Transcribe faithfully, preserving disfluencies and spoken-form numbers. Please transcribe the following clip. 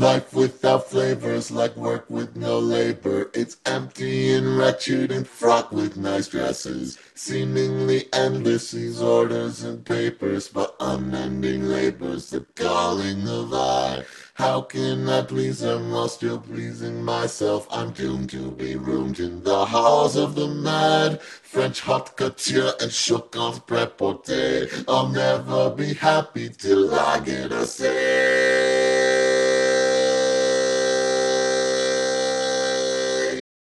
Life without flavors, like work with no labor. It's empty and wretched and fraught with nice dresses. Seemingly endless, these orders and papers, but unending labors, the calling of I. How can I please them while still pleasing myself? I'm doomed to be roomed in the halls of the mad. French haute couture and choquant prêt-à-porter. I'll never be happy till I get a say.